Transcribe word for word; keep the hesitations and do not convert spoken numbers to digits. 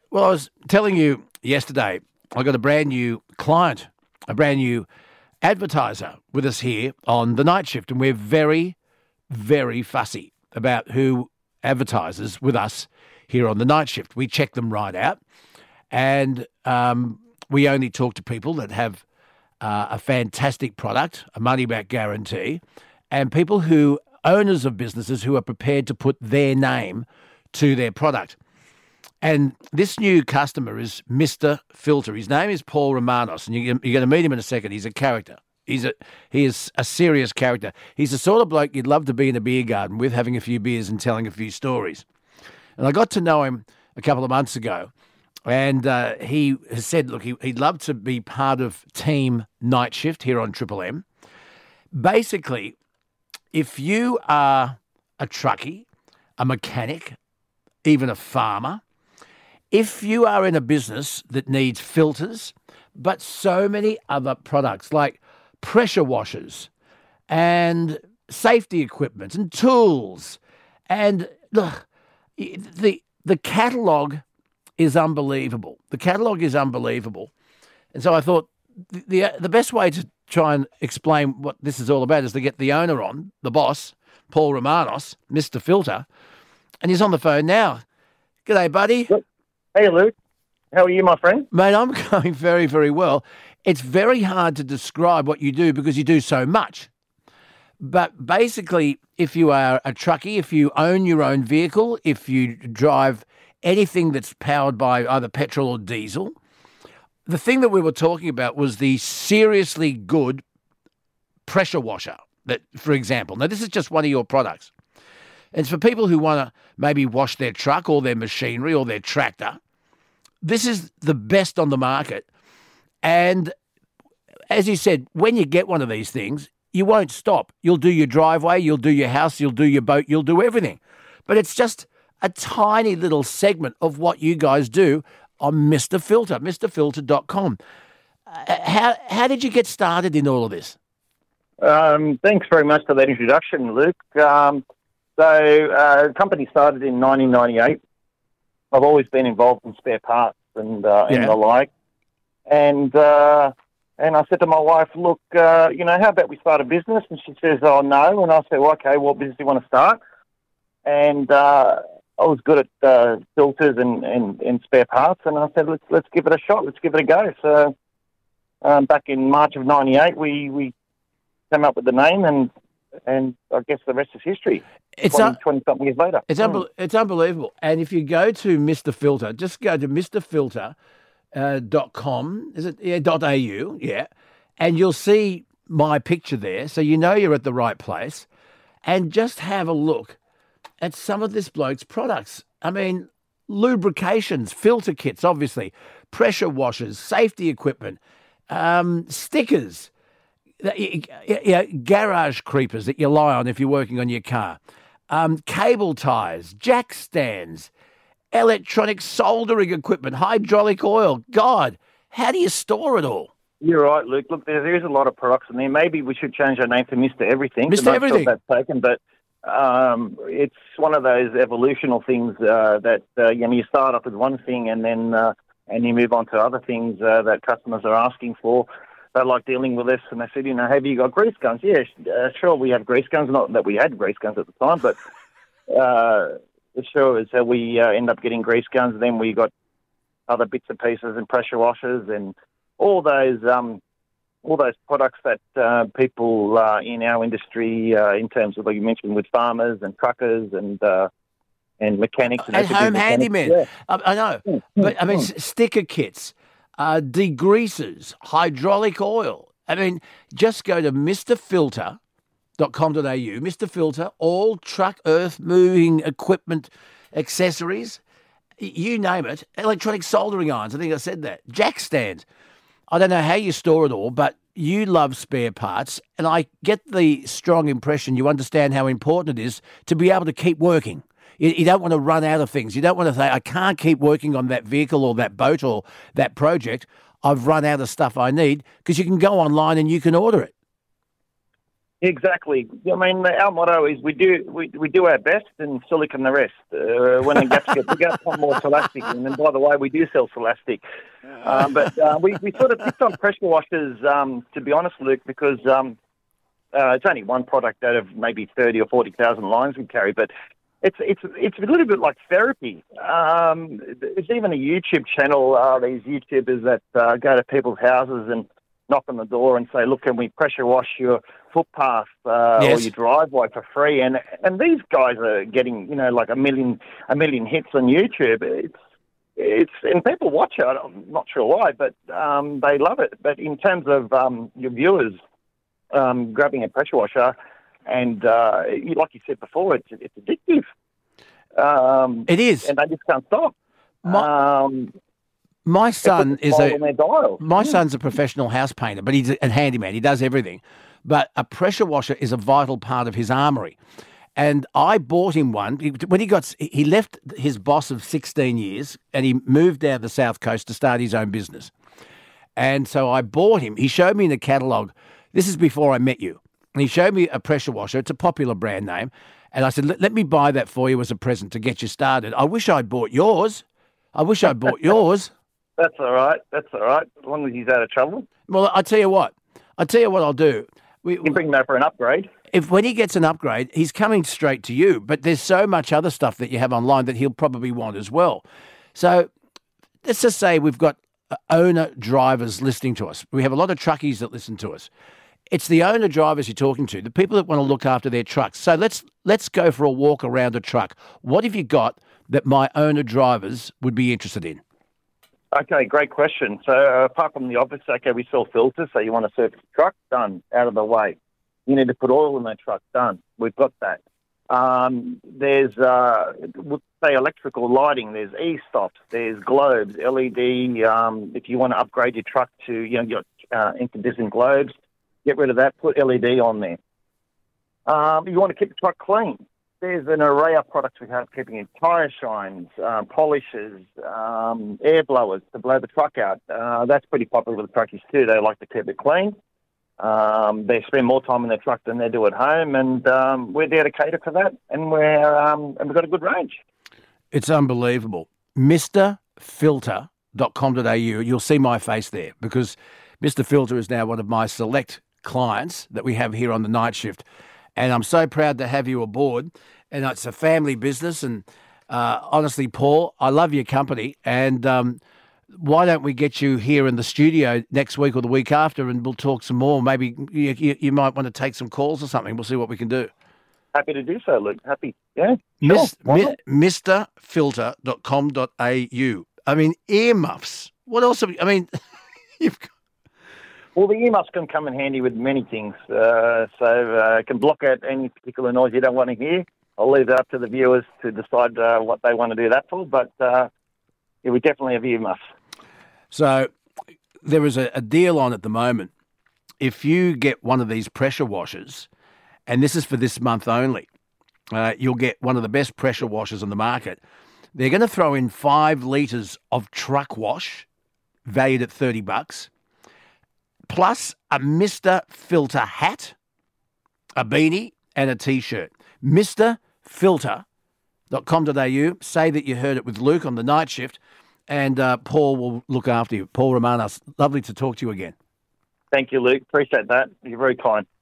Well, I was telling you yesterday, I got a brand new client, a brand new advertiser with us here on The Night Shift, and we're very, very fussy about who advertises with us here on The Night Shift. We check them right out, and um, we only talk to people that have uh, a fantastic product, a money-back guarantee, and people who, owners of businesses who are prepared to put their name to their product. And this new customer is Mister Filter. His name is Paul Romanos, and you, you're going to meet him in a second. He's a character. He's a he is a serious character. He's the sort of bloke you'd love to be in a beer garden with, having a few beers and telling a few stories. And I got to know him a couple of months ago, and uh, he has said, look, he, he'd love to be part of Team Night Shift here on Triple M. Basically, if you are a truckie, a mechanic, even a farmer, if you are in a business that needs filters, but so many other products like pressure washers and safety equipment and tools, and look, the the catalogue is unbelievable. The catalogue is unbelievable. And so I thought the, the the best way to try and explain what this is all about is to get the owner on, the boss, Paul Romanos, Mister Filter, and he's on the phone now. G'day, buddy. Yep. Hey, Luke. How are you, my friend? Mate, I'm going very, very well. It's very hard to describe what you do because you do so much. But basically, if you are a truckie, if you own your own vehicle, if you drive anything that's powered by either petrol or diesel, the thing that we were talking about was the seriously good pressure washer, that, for example. Now, this is just one of your products. It's for people who want to maybe wash their truck or their machinery or their tractor. This is the best on the market. And as you said, when you get one of these things, you won't stop. You'll do your driveway, you'll do your house, you'll do your boat, you'll do everything. But it's just a tiny little segment of what you guys do on Mister Filter, Mr Filter dot com. Uh, how, how did you get started in all of this? Um, thanks very much for that introduction, Luke. Um, so uh, the company started in nineteen ninety-eight. I've always been involved in spare parts and, uh, Yeah. and the like. And uh, and I said to my wife, look, uh, you know, how about we start a business? And she says, oh, no. And I said, well, okay, what business do you want to start? And uh, I was good at uh, filters and, and, and spare parts. And I said, let's let's give it a shot. Let's give it a go. So um, back in March of ninety-eight, we, we came up with the name, and and I guess the rest is history. It's twenty, un- twenty-something years later. It's, unbe- it's unbelievable. And if you go to Mister Filter, just go to Mr Filter dot com, is it? Yeah, dot A U, yeah. And you'll see my picture there, so you know you're at the right place. And just have a look at some of this bloke's products. I mean, lubrications, filter kits, obviously, pressure washers, safety equipment, um, stickers, yeah, garage creepers that you lie on if you're working on your car, um, cable ties, jack stands, electronic soldering equipment, hydraulic oil. God, how do you store it all? You're right, Luke. Look, there, there is a lot of products in there. Maybe we should change our name to Mister Everything. Mister I'm not Everything. Sure if that's taken, but um, it's one of those evolutional things uh, that uh, you know, you start off with one thing and then uh, and you move on to other things uh, that customers are asking for. They like dealing with us, and they said, you know, have you got grease guns? Yeah, uh, sure, we have grease guns. Not that we had grease guns at the time, but uh, sure. So we uh, end up getting grease guns. Then we got other bits and pieces and pressure washers and all those um, all those products that uh, people uh, in our industry, uh, in terms of, like you mentioned, with farmers and truckers and uh, and mechanics and, And home mechanics. handymen. Yeah. I, I know. Mm, But, I mean, mm. s- sticker kits, uh, degreasers, hydraulic oil. I mean, just go to Mr Filter dot com dot A U, Mister Filter, all truck earth moving equipment accessories, you name it, electronic soldering irons, I think I said that, jack stands. I don't know how you store it all, but you love spare parts, and I get the strong impression you understand how important it is to be able to keep working. You, you don't want to run out of things. You don't want to say, I can't keep working on that vehicle or that boat or that project. I've run out of stuff I need, because you can go online and you can order it. Exactly. I mean, our motto is we do we, we do our best and silicon the rest. Uh, when it gets get bigger, some more Celastic. And then, by the way, we do sell Celastic. Um, but uh, we, we sort of picked on pressure washers, um, to be honest, Luke, because um, uh, it's only one product out of maybe thirty or forty thousand lines we carry. But it's it's it's a little bit like therapy. Um, there's even a YouTube channel. Uh, these YouTubers that uh, go to people's houses and knock on the door and say, look, can we pressure wash your footpath uh, Yes. or your driveway for free? And and these guys are getting, you know, like a million a million hits on YouTube. It's it's and people watch it. I'm not sure why, but um, they love it. But in terms of um, your viewers um, grabbing a pressure washer, and uh, you- like you said before, it's it's addictive. Um, It is. and they just can't stop. My, um, my son Put the is dial a on their dial. my son's a professional house painter, but he's a handyman. He does everything. But a pressure washer is a vital part of his armoury. And I bought him one He- when he got. He left his boss of sixteen years and he moved down the south coast to start his own business. And so I bought him. He showed me in the catalogue. This is before I met you. And he showed me a pressure washer. It's a popular brand name. And I said, let, let me buy that for you as a present to get you started. I wish I'd bought yours. I wish I'd bought yours. That's all right. That's all right. As long as he's out of trouble. Well, I tell you what. I tell you what I'll do. We, You can bring him over for an upgrade. if when he gets an upgrade, he's coming straight to you. But there's so much other stuff that you have online that he'll probably want as well. So let's just say we've got uh, owner drivers listening to us. We have a lot of truckies that listen to us. It's the owner drivers you're talking to, the people that want to look after their trucks. So let's let's go for a walk around a truck. What have you got that my owner drivers would be interested in? Okay, great question. So uh, apart from the obvious, okay, we sell filters, so you want to service the truck, done, out of the way. You need to put oil in that truck, done. We've got that. Um, there's, uh, we'll say, electrical lighting. There's e-stops. There's globes, L E D. Um, if you want to upgrade your truck to, you know, your uh, incandescent globes, get rid of that, put L E D on there. Um, you want to keep the truck clean. There's an array of products we have keeping it. Tyre shines, um, polishers, um, air blowers to blow the truck out. Uh, that's pretty popular with the truckies too. They like to keep it clean. Um, they spend more time in their truck than they do at home, and um, we're there to cater for that. And we're um, and we've got a good range. It's unbelievable. Mister Filter dot com dot a u. You'll see my face there because Mister Filter is now one of my select clients that we have here on the night shift. And I'm so proud to have you aboard. And it's a family business. And uh, honestly, Paul, I love your company. And um, why don't we get you here in the studio next week or the week after and we'll talk some more. Maybe you, you, you might want to take some calls or something. We'll see what we can do. Happy to do so, Luke. Happy. Yeah. Mis- Sure. Why mi- not? Mister Filter dot com dot a u. I mean, earmuffs. What else have you, I mean, you've got, Well, the earmuffs can come in handy with many things. Uh, so uh, it can block out any particular noise you don't want to hear. I'll leave it up to the viewers to decide uh, what they want to do that for. But uh, yeah, we definitely have earmuffs. So there is a, a deal on at the moment. If you get one of these pressure washers, and this is for this month only, uh, you'll get one of the best pressure washers on the market. They're going to throw in five litres of truck wash, valued at thirty bucks, plus a Mister Filter hat, a beanie, and a T-shirt. Mister Filter dot com dot a u. Say that you heard it with Luke on the night shift, and uh, Paul will look after you. Paul Romanos, lovely to talk to you again. Thank you, Luke. Appreciate that. You're very kind.